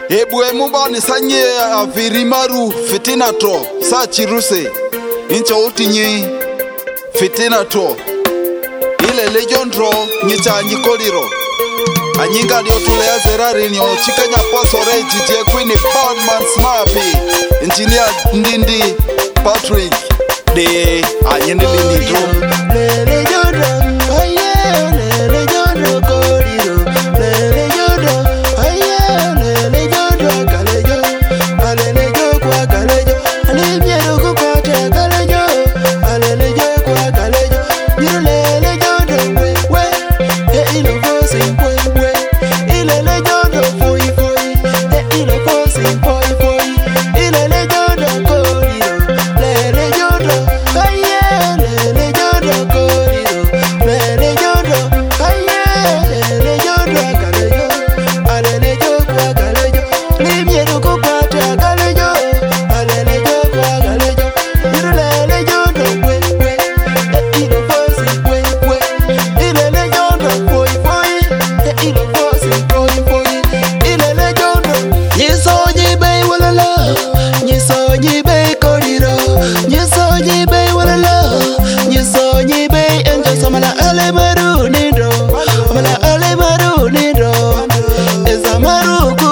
Ebwe mubani sanye avirimaru fitina to sa chiruse incha utinyi fitina to ile lejondro nyicha nyikoliro anyinga ndio tulea zerari nyo chikanya pasore jije queen Badman Smappy engineer Ndindi Patrick de anyende lindro lele jondro aye lele jondro koliro lele jondro aye lele jondro kalejo alelejo kwa kalejo alimyero kupata kalejo alelejo kwa kalejo yiro lele jondro we e ilo fosi we ilele jondro foi e ilo fosi foi ilele jondro koliro lele jondro aye lele jondro koliro lele jondro aye lele jondro kalejo alelejo kwa kalejo limyero kupata kalejo alelejo kwa kalejo yiro lele jondro we e ilo fosi we ilele jondro foi e ilo fosi foi ilele jondro nyisoji be walala nyisoji be koliro nyisoji be walala nyisoji be enjo samala ale maru nindro amala ale maru nindro eza maruku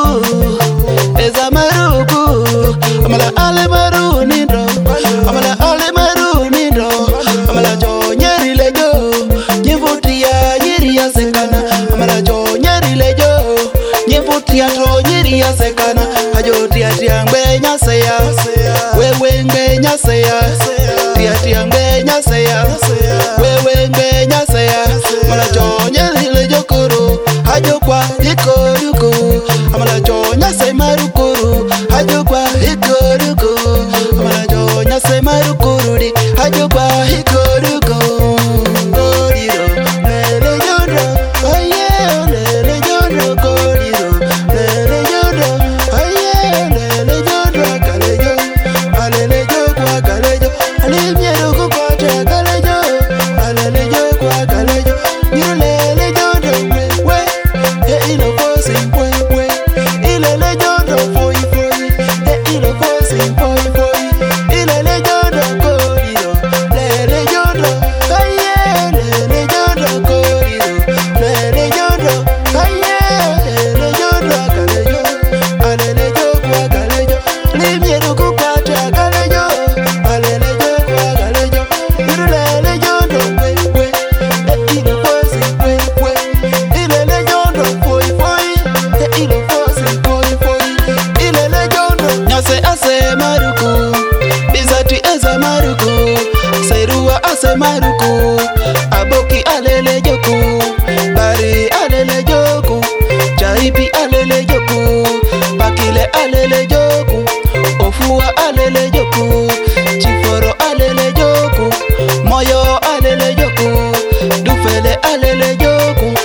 amala ale maru nindro amala ale maru nindro amala jo nyeri lejo nyivutia nyiria sekana amala jo nyeri lejo nyivutia to nyiria sekana ajo tia ngwenya seya wewe ngwenya seya tia ngwenya seya wewe ngwenya seya amala jo nyeri lejo kuru ajo kwa ikoruko amala jo nyase marukuru ajo kwa ikoruko amala jo nyase marukuru di ajo kwa ikoruko koliro lele jondro aye lele jondro koliro lele jondro aye lele jondro kalejo alelejo kwa kalejo alimyero kupata kalejo alelejo kwa kalejo yiro lele jondro we e ilo fosi we ilele jondro foi e ilo fosi foi ilele jondro koliro lele jondro aye lele jondro koliro lele jondro aye lele jondro kalejo alelejo kwa kalejo limyero kupata kalejo alelejo kwa kalejo yiro lele jondro we e ilo fosi we ilele jondro foi e ilo fosi foi ilele jondro nyase ase maruku bizati eza maruku serua ase maruku aboki alele joku bari alele joku jaipi alele joku bakile alele joku ofua alele joku chiforo alele joku moyo alele joku dufele alele joku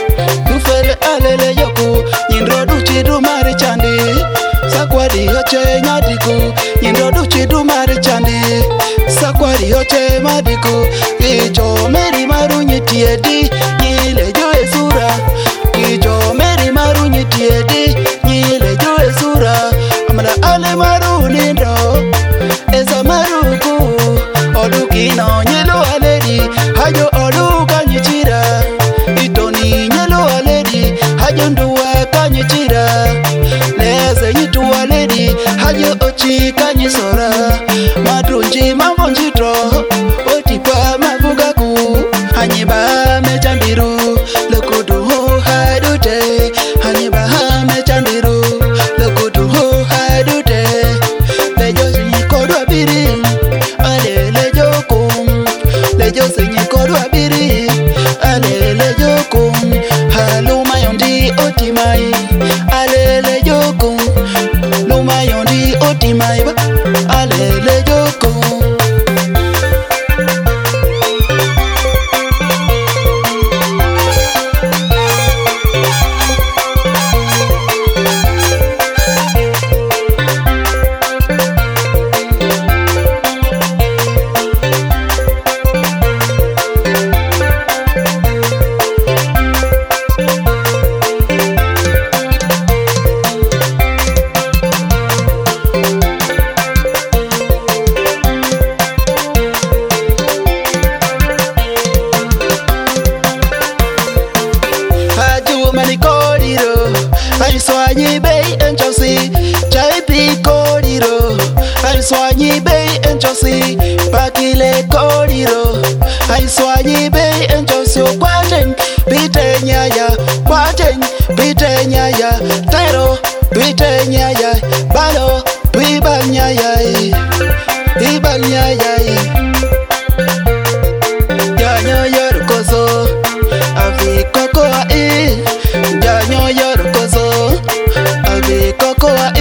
nyindro duchi du mari chandi sakwadi oche nyadiku nyindro duchi du mari chandi sakwadi oche madiku ijo meri maru nyitiedi nyile jo esura ijo meri maru nyitiedi nyile jo esura amala ale maru nindro eza maruku odukino nyelo aleri hajo oluka nyichira itoni nyelo aleri hajo nduwa kanyichira leze nyitu aleri hajo ochi kanyisora madrunji mambo njito otipa mavugaku hanyiba mechandiru lokudu hadute hanyiba mechandiru lokudu hadute lejo sinyikodwa biri ale lejo kum lejo sinyikodwa biri ale lejo kum haluma yondi otimai ale lejo kum luma yondi otimai ale swanyi bei enjosi chai pi koriro ai swanyi bei enjosi pakile koriro ai swanyi bei enjosi kwaten bitenyaya kwaten bitenyaya tero bitenyaya balo bibanyaya ibanyaya janyo yorkoso avi kokoa janyo yorkoso avi kokoa